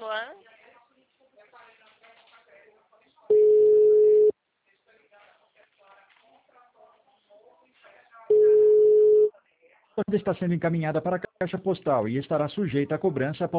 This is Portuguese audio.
Alô? Está sendo encaminhada para a caixa postal e estará sujeita a cobrança